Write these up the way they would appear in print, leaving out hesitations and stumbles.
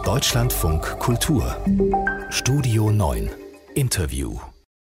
Deutschlandfunk Kultur Studio 9 Interview.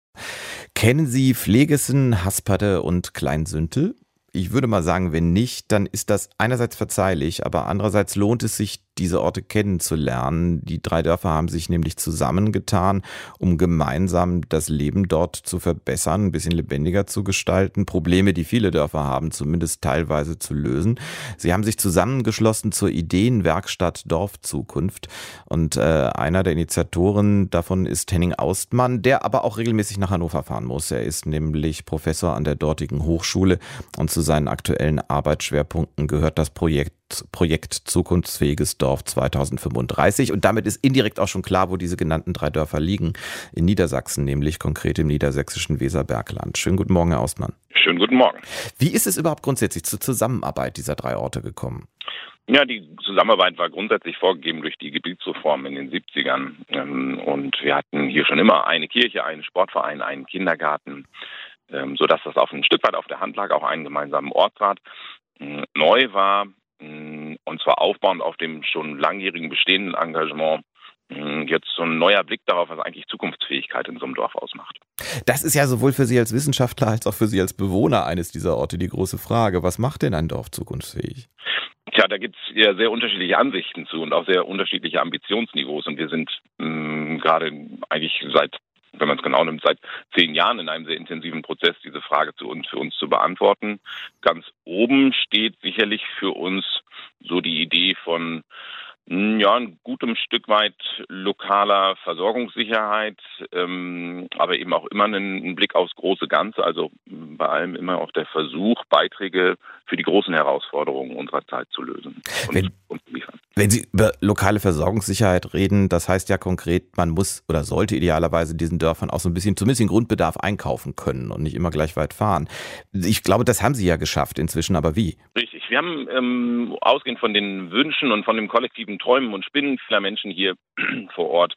Kennen Sie Pflegesen, Hasperde und Kleinsüntel? Ich würde mal sagen, wenn nicht, dann ist das einerseits verzeihlich, aber andererseits lohnt es sich, diese Orte kennenzulernen. Die 3 Dörfer haben sich nämlich zusammengetan, um gemeinsam das Leben dort zu verbessern, ein bisschen lebendiger zu gestalten, Probleme, die viele Dörfer haben, zumindest teilweise zu lösen. Sie haben sich zusammengeschlossen zur Ideenwerkstatt Dorfzukunft und einer der Initiatoren davon ist Henning Austmann, der aber auch regelmäßig nach Hannover fahren muss. Er ist nämlich Professor an der dortigen Hochschule und zu seinen aktuellen Arbeitsschwerpunkten gehört das Projekt Zukunftsfähiges Dorf 2035 und damit ist indirekt auch schon klar, wo diese genannten 3 Dörfer liegen. In Niedersachsen, nämlich konkret im niedersächsischen Weserbergland. Schönen guten Morgen, Herr Austmann. Schönen guten Morgen. Wie ist es überhaupt grundsätzlich zur Zusammenarbeit dieser 3 Orte gekommen? Ja, die Zusammenarbeit war grundsätzlich vorgegeben durch die Gebietsreform in den 70ern. Und wir hatten hier schon immer eine Kirche, einen Sportverein, einen Kindergarten, sodass das auf ein Stück weit auf der Hand lag, auch einen gemeinsamen Ortsrat. Neu war, und zwar aufbauend auf dem schon langjährigen bestehenden Engagement, jetzt so ein neuer Blick darauf, was eigentlich Zukunftsfähigkeit in so einem Dorf ausmacht. Das ist ja sowohl für Sie als Wissenschaftler als auch für Sie als Bewohner eines dieser Orte die große Frage. Was macht denn ein Dorf zukunftsfähig? Tja, da gibt es ja sehr unterschiedliche Ansichten zu und auch sehr unterschiedliche Ambitionsniveaus. Und wir sind gerade eigentlich wenn man es genau nimmt, seit 10 Jahren in einem sehr intensiven Prozess, diese Frage für uns zu beantworten. Ganz oben steht sicherlich für uns so die Idee von ein gutem Stück weit lokaler Versorgungssicherheit, aber eben auch immer einen Blick aufs große Ganze, also bei allem immer auch der Versuch, Beiträge für die großen Herausforderungen unserer Zeit zu lösen und zu liefern. Wenn Sie über lokale Versorgungssicherheit reden, das heißt ja konkret, man muss oder sollte idealerweise in diesen Dörfern auch so ein bisschen, zumindest den Grundbedarf einkaufen können und nicht immer gleich weit fahren. Ich glaube, das haben Sie ja geschafft inzwischen, aber wie? Richtig. Wir haben ausgehend von den Wünschen und von dem kollektiven Träumen und Spinnen vieler Menschen hier vor Ort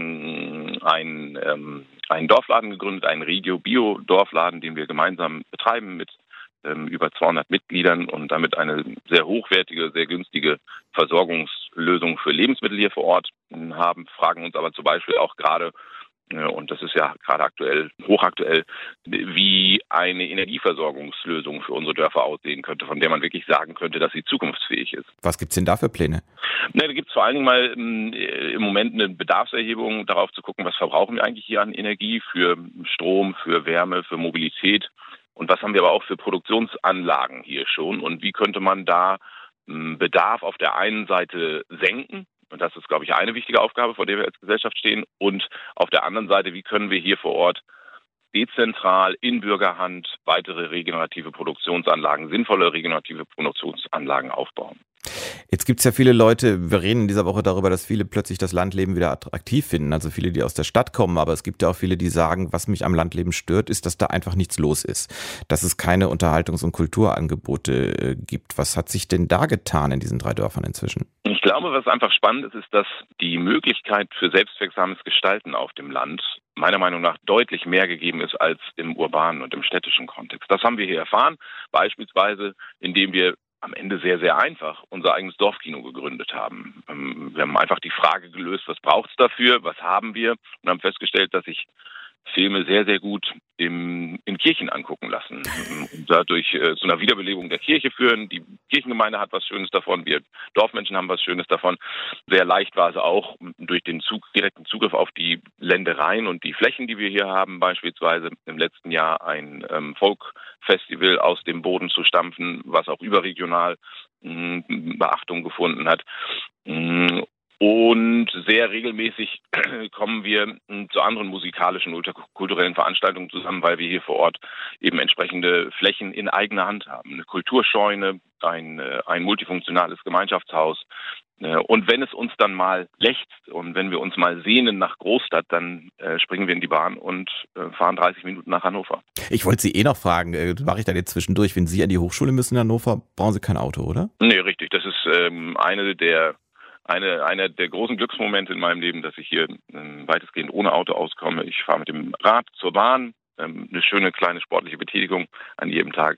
einen Dorfladen gegründet, einen Regio-Bio-Dorfladen, den wir gemeinsam betreiben mit über 200 Mitgliedern und damit eine sehr hochwertige, sehr günstige Versorgungslösung für Lebensmittel hier vor Ort haben, fragen uns aber zum Beispiel auch gerade, und das ist ja gerade hochaktuell, wie eine Energieversorgungslösung für unsere Dörfer aussehen könnte, von der man wirklich sagen könnte, dass sie zukunftsfähig ist. Was gibt's denn da für Pläne? Da gibt es vor allen Dingen mal im Moment eine Bedarfserhebung, darauf zu gucken, was verbrauchen wir eigentlich hier an Energie für Strom, für Wärme, für Mobilität und was haben wir aber auch für Produktionsanlagen hier schon und wie könnte man da Bedarf auf der einen Seite senken. Und das ist, glaube ich, eine wichtige Aufgabe, vor der wir als Gesellschaft stehen. Und auf der anderen Seite, wie können wir hier vor Ort dezentral in Bürgerhand weitere regenerative Produktionsanlagen, sinnvolle regenerative Produktionsanlagen aufbauen. Jetzt gibt es ja viele Leute, wir reden in dieser Woche darüber, dass viele plötzlich das Landleben wieder attraktiv finden, also viele, die aus der Stadt kommen, aber es gibt ja auch viele, die sagen, was mich am Landleben stört, ist, dass da einfach nichts los ist, dass es keine Unterhaltungs- und Kulturangebote gibt. Was hat sich denn da getan in diesen 3 Dörfern inzwischen? Ich glaube, was einfach spannend ist, dass die Möglichkeit für selbstwirksames Gestalten auf dem Land meiner Meinung nach deutlich mehr gegeben ist als im urbanen und im städtischen Kontext. Das haben wir hier erfahren, beispielsweise indem wir am Ende sehr, sehr einfach unser eigenes Dorfkino gegründet haben. Wir haben einfach die Frage gelöst, was braucht es dafür, was haben wir und haben festgestellt, dass sich Filme sehr, sehr gut in Kirchen angucken lassen und dadurch zu einer Wiederbelebung der Kirche führen. Die Kirchengemeinde hat was Schönes davon, wir Dorfmenschen haben was Schönes davon. Sehr leicht war es auch durch den direkten Zugriff auf die Ländereien und die Flächen, die wir hier haben, beispielsweise im letzten Jahr ein Folk-Festival aus dem Boden zu stampfen, was auch überregional Beachtung gefunden hat. Und sehr regelmäßig kommen wir zu anderen musikalischen oder kulturellen Veranstaltungen zusammen, weil wir hier vor Ort eben entsprechende Flächen in eigener Hand haben. Eine Kulturscheune, ein multifunktionales Gemeinschaftshaus. Und wenn es uns dann mal lechzt und wenn wir uns mal sehnen nach Großstadt, dann springen wir in die Bahn und fahren 30 Minuten nach Hannover. Ich wollte Sie noch fragen, mache ich dann jetzt zwischendurch, wenn Sie an die Hochschule müssen in Hannover, brauchen Sie kein Auto, oder? Nee, richtig. Das ist einer der großen Glücksmomente in meinem Leben, dass ich hier weitestgehend ohne Auto auskomme. Ich fahre mit dem Rad zur Bahn, eine schöne kleine sportliche Betätigung an jedem Tag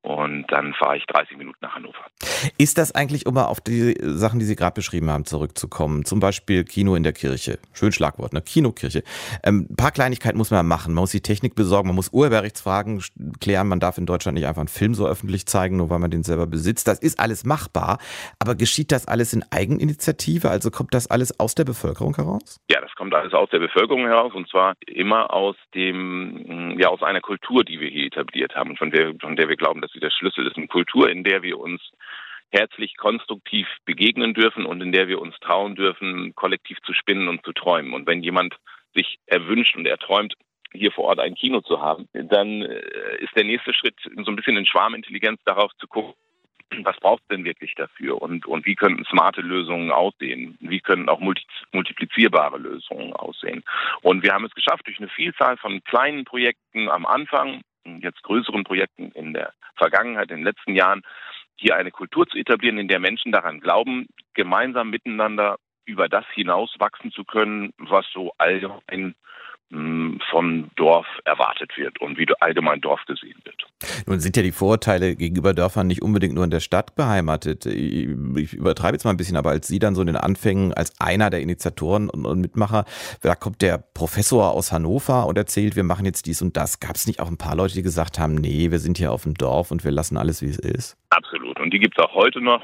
und dann fahre ich 30 Minuten nach Hannover. Ist das eigentlich, um mal auf die Sachen, die Sie gerade beschrieben haben, zurückzukommen? Zum Beispiel Kino in der Kirche. Schön Schlagwort, ne? Kinokirche. Ein paar Kleinigkeiten muss man ja machen. Man muss die Technik besorgen, man muss Urheberrechtsfragen klären. Man darf in Deutschland nicht einfach einen Film so öffentlich zeigen, nur weil man den selber besitzt. Das ist alles machbar. Aber geschieht das alles in Eigeninitiative? Also kommt das alles aus der Bevölkerung heraus? Ja, das kommt alles aus der Bevölkerung heraus, und zwar immer aus aus einer Kultur, die wir hier etabliert haben und von der wir glauben, dass sie der Schlüssel ist. Eine Kultur, in der wir uns herzlich konstruktiv begegnen dürfen und in der wir uns trauen dürfen, kollektiv zu spinnen und zu träumen. Und wenn jemand sich erwünscht und erträumt, hier vor Ort ein Kino zu haben, dann ist der nächste Schritt so ein bisschen in Schwarmintelligenz darauf zu gucken, was braucht es denn wirklich dafür und wie könnten smarte Lösungen aussehen? Wie können auch multiplizierbare Lösungen aussehen? Und wir haben es geschafft, durch eine Vielzahl von kleinen Projekten am Anfang, jetzt größeren Projekten in der Vergangenheit, in den letzten Jahren, hier eine Kultur zu etablieren, in der Menschen daran glauben, gemeinsam miteinander über das hinaus wachsen zu können, was so allgemein vom Dorf erwartet wird und wie allgemein Dorf gesehen wird. Nun sind ja die Vorurteile gegenüber Dörfern nicht unbedingt nur in der Stadt beheimatet. Ich übertreibe jetzt mal ein bisschen, aber als Sie dann so in den Anfängen als einer der Initiatoren und Mitmacher, da kommt der Professor aus Hannover und erzählt, wir machen jetzt dies und das. Gab es nicht auch ein paar Leute, die gesagt haben, nee, wir sind hier auf dem Dorf und wir lassen alles, wie es ist? Absolut. Und die gibt es auch heute noch.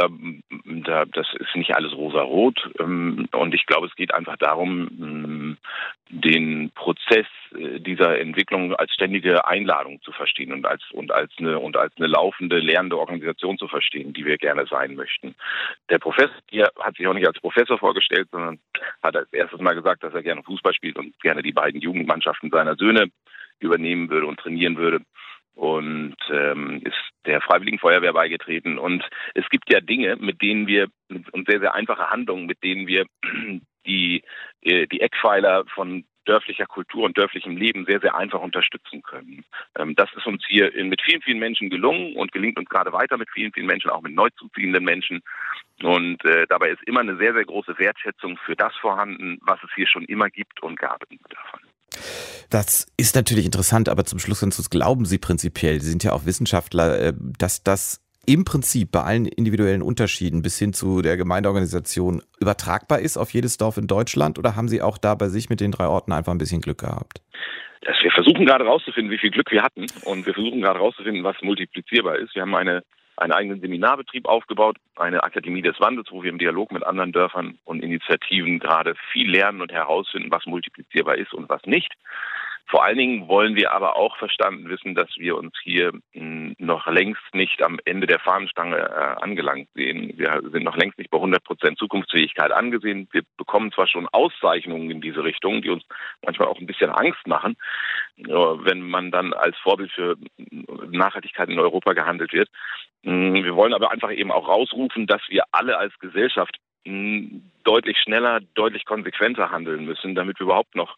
Das ist nicht alles rosarot. Und ich glaube, es geht einfach darum, den Prozess dieser Entwicklung als ständige Einladung zu verstehen und als eine laufende, lernende Organisation zu verstehen, die wir gerne sein möchten. Der Professor hier hat sich auch nicht als Professor vorgestellt, sondern hat als erstes mal gesagt, dass er gerne Fußball spielt und gerne die beiden Jugendmannschaften seiner Söhne übernehmen würde und trainieren würde. Und ist der Freiwilligen Feuerwehr beigetreten. Und es gibt ja Dinge, mit denen wir, und sehr, sehr einfache Handlungen, mit denen wir die Eckpfeiler von dörflicher Kultur und dörflichem Leben sehr, sehr einfach unterstützen können. Das ist uns hier mit vielen, vielen Menschen gelungen und gelingt uns gerade weiter mit vielen, vielen Menschen, auch mit neu zuziehenden Menschen. Und dabei ist immer eine sehr, sehr große Wertschätzung für das vorhanden, was es hier schon immer gibt und gab in davon. Das ist natürlich interessant, aber zum Schluss glauben Sie prinzipiell, Sie sind ja auch Wissenschaftler, dass das im Prinzip bei allen individuellen Unterschieden bis hin zu der Gemeindeorganisation übertragbar ist auf jedes Dorf in Deutschland, oder haben Sie auch da bei sich mit den 3 Orten einfach ein bisschen Glück gehabt? Wir versuchen gerade rauszufinden, wie viel Glück wir hatten, und wir versuchen gerade rauszufinden, was multiplizierbar ist. Wir haben einen eigenen Seminarbetrieb aufgebaut, eine Akademie des Wandels, wo wir im Dialog mit anderen Dörfern und Initiativen gerade viel lernen und herausfinden, was multiplizierbar ist und was nicht. Vor allen Dingen wollen wir aber auch verstanden wissen, dass wir uns hier noch längst nicht am Ende der Fahnenstange angelangt sehen. Wir sind noch längst nicht bei 100% Zukunftsfähigkeit angesehen. Wir bekommen zwar schon Auszeichnungen in diese Richtung, die uns manchmal auch ein bisschen Angst machen, wenn man dann als Vorbild für Nachhaltigkeit in Europa gehandelt wird. Wir wollen aber einfach eben auch rausrufen, dass wir alle als Gesellschaft deutlich schneller, deutlich konsequenter handeln müssen, damit wir überhaupt noch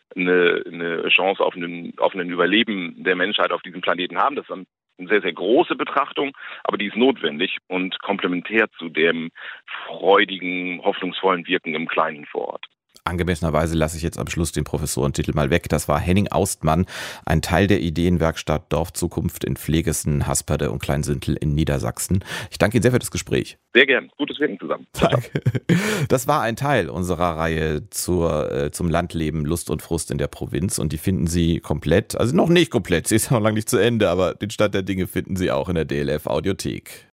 eine Chance auf ein Überleben der Menschheit auf diesem Planeten haben. Das ist eine sehr, sehr große Betrachtung, aber die ist notwendig und komplementär zu dem freudigen, hoffnungsvollen Wirken im Kleinen vor Ort. Angemessenerweise lasse ich jetzt am Schluss den Professorentitel mal weg. Das war Henning Austmann, ein Teil der Ideenwerkstatt Dorfzukunft in Pflegessen, Hasperde und Kleinsüntel in Niedersachsen. Ich danke Ihnen sehr für das Gespräch. Sehr gern. Gutes Wirken zusammen. Danke. Das war ein Teil unserer Reihe zum Landleben, Lust und Frust in der Provinz, und die finden Sie komplett, also noch nicht komplett, sie ist noch lange nicht zu Ende, aber den Stand der Dinge finden Sie auch in der DLF Audiothek.